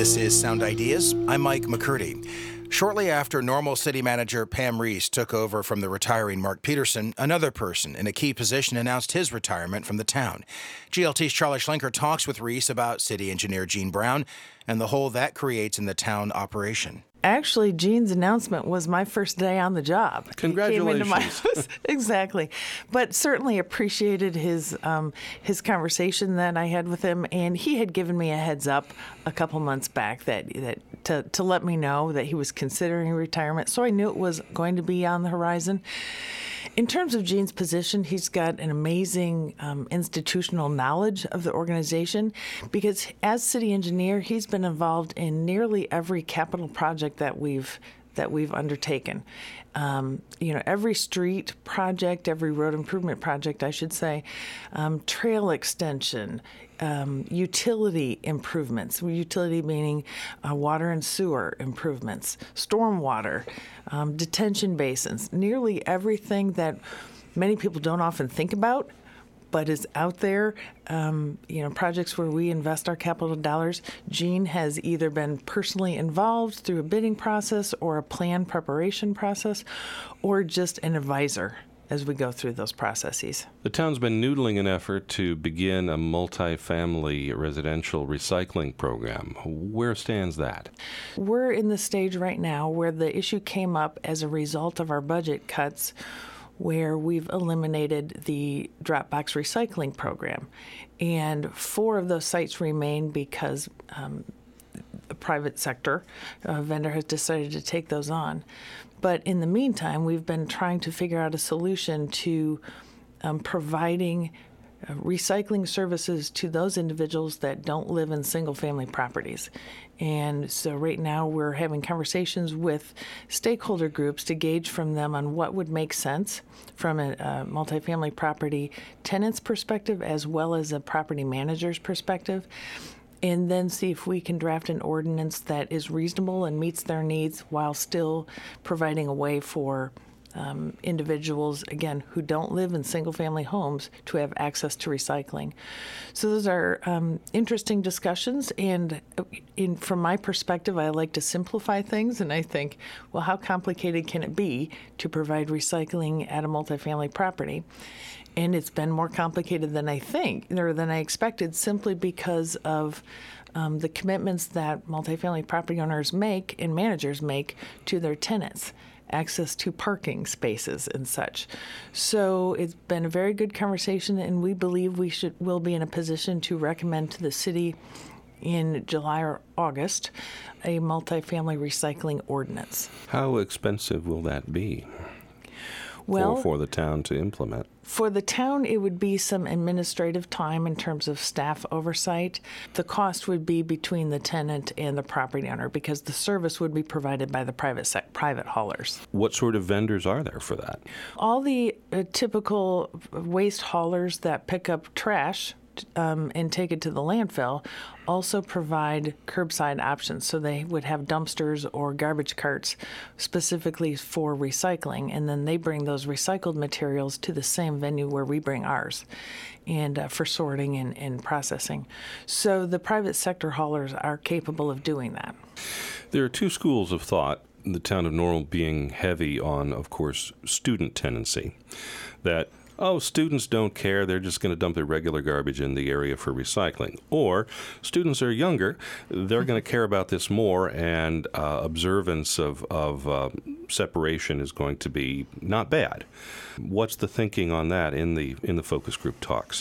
This is Sound Ideas. I'm Mike McCurdy. Shortly after Normal City Manager Pam Reese took over from the retiring Mark Peterson, another person in a key position announced his retirement from the town. GLT's Charlie Schlenker talks with Reese about City Engineer Gene Brown and the hole that creates in the town operation. Actually, Gene's announcement was my first day on the job. Congratulations. He came into my house. Exactly. But certainly appreciated his conversation that I had with him, and he had given me a heads up a couple months back to let me know that he was considering retirement, so I knew it was going to be on the horizon. In terms of Gene's position, he's got an amazing institutional knowledge of the organization because as city engineer, he's been involved in nearly every capital project that we've undertaken. Every street project, every road improvement project, I should say, trail extension, utility improvements, utility meaning water and sewer improvements, stormwater, detention basins, nearly everything that many people don't often think about but is out there, projects where we invest our capital dollars. Gene has either been personally involved through a bidding process or a plan preparation process, or just an advisor as we go through those processes. The town's been noodling an effort to begin a multifamily residential recycling program. Where stands that? We're in the stage right now where the issue came up as a result of our budget cuts, where we've eliminated the drop box recycling program. And 4 of those sites remain because the private sector vendor has decided to take those on. But in the meantime, we've been trying to figure out a solution to providing recycling services to those individuals that don't live in single-family properties. And so right now we're having conversations with stakeholder groups to gauge from them on what would make sense from a multifamily property tenant's perspective as well as a property manager's perspective, and then see if we can draft an ordinance that is reasonable and meets their needs while still providing a way for individuals, again, who don't live in single-family homes to have access to recycling. So those are interesting discussions, and from my perspective, I like to simplify things, and I think, well, how complicated can it be to provide recycling at a multifamily property? And it's been more complicated than I expected, simply because of the commitments that multifamily property owners make and managers make to their tenants. Access to parking spaces and such. So it's been a very good conversation, and we believe we'll be in a position to recommend to the city in July or August a multifamily recycling ordinance. How expensive will that be for the town to implement? For the town, it would be some administrative time in terms of staff oversight. The cost would be between the tenant and the property owner because the service would be provided by the private haulers. What sort of vendors are there for that? All the typical waste haulers that pick up trash and take it to the landfill also provide curbside options. So they would have dumpsters or garbage carts specifically for recycling, and then they bring those recycled materials to the same venue where we bring ours and for sorting and processing. So the private sector haulers are capable of doing that. There are 2 schools of thought, the town of Normal being heavy on, of course, student tenancy, that students don't care, they're just going to dump their regular garbage in the area for recycling. Or students are younger, they're going to care about this more, and observance of separation is going to be not bad. What's the thinking on that in the focus group talks?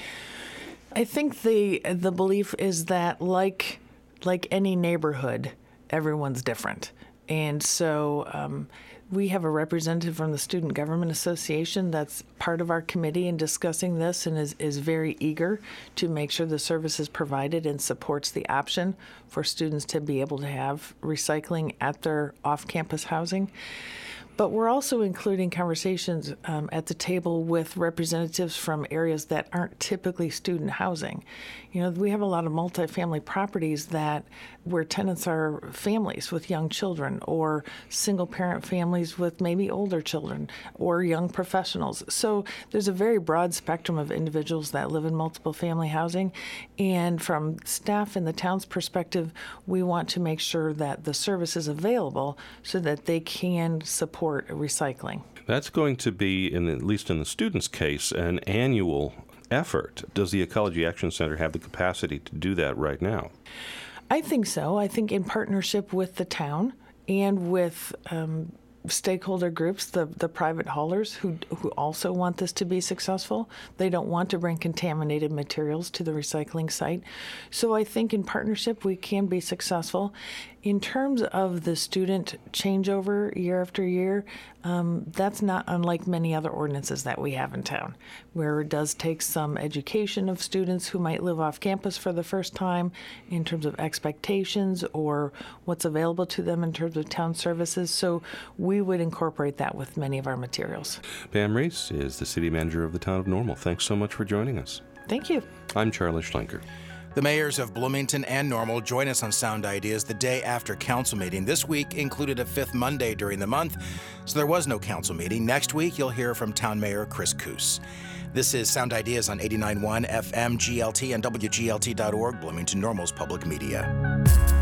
I think the belief is that like any neighborhood, everyone's different. And so we have a representative from the Student Government Association that's part of our committee in discussing this and is very eager to make sure the service is provided and supports the option for students to be able to have recycling at their off-campus housing. But we're also including conversations at the table with representatives from areas that aren't typically student housing. We have a lot of multifamily properties where tenants are families with young children or single-parent families families with maybe older children or young professionals. So there's a very broad spectrum of individuals that live in multiple family housing. And from staff in the town's perspective, we want to make sure that the service is available so that they can support recycling. That's going to be, at least in the students' case, an annual effort. Does the Ecology Action Center have the capacity to do that right now? I think so. I think in partnership with the town and with stakeholder groups, the private haulers who also want this to be successful. They don't want to bring contaminated materials to the recycling site. So I think in partnership we can be successful. In terms of the student changeover year after year, that's not unlike many other ordinances that we have in town, where it does take some education of students who might live off campus for the first time in terms of expectations or what's available to them in terms of town services. So we would incorporate that with many of our materials. Pam Reese is the city manager of the town of Normal. Thanks so much for joining us. Thank you. I'm Charlie Schlenker. The mayors of Bloomington and Normal join us on Sound Ideas the day after council meeting. This week included a fifth Monday during the month, so there was no council meeting. Next week, you'll hear from Town Mayor Chris Koos. This is Sound Ideas on 89.1 FM, GLT, and WGLT.org, Bloomington Normal's public media.